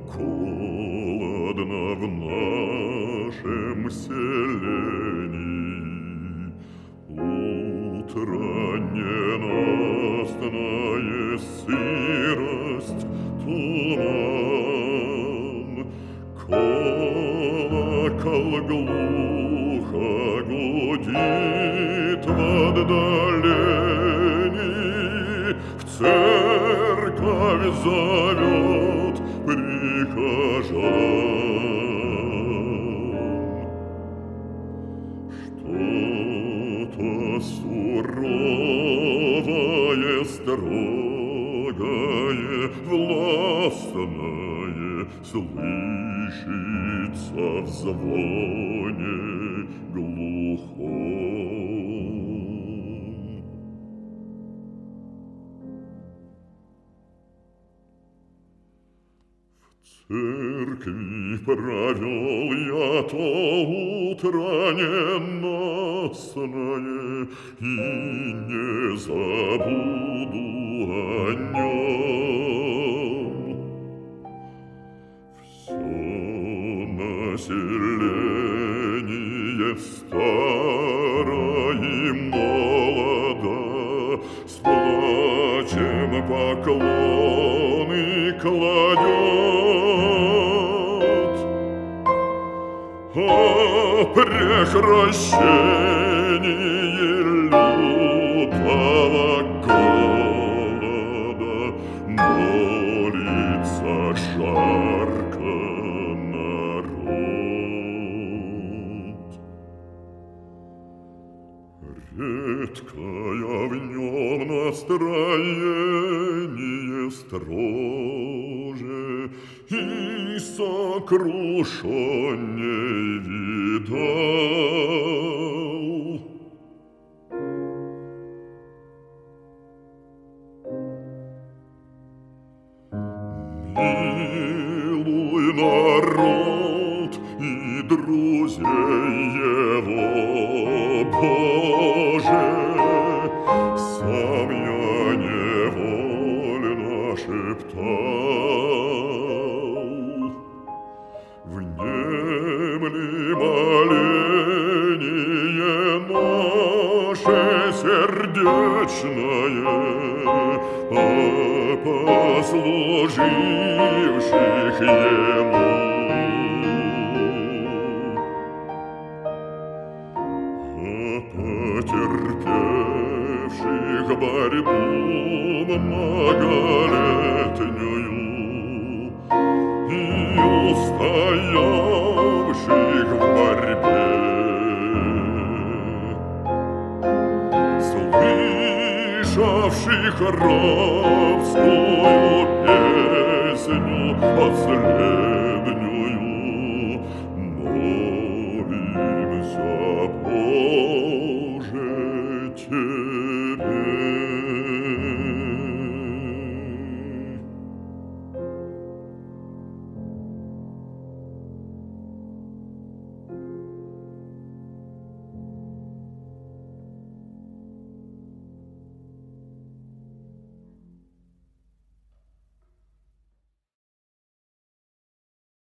Холодно в нашем селении, утро ненастная сырость, туман, колокол глухо гудит в отдалении, в церковь зовет прихожан. Что-то суровое, строгое, властное слышится в звоне глухом. В церкви провел я то утро ненастное и не забуду о нем. Все население старо и молодо с плачем поклоны кладет о прекращении лютого голода, молится жарко народ. Редкое в нем настроение строже и сокрушенней видал. Милуй народ и друзей его, Боже, сам я невольно шептал. Внемли моление наше сердечное о послуживших ему, о потерпевших борьбу многолетнюю и устоявших в борьбе, слышавших рабскую песню о зле.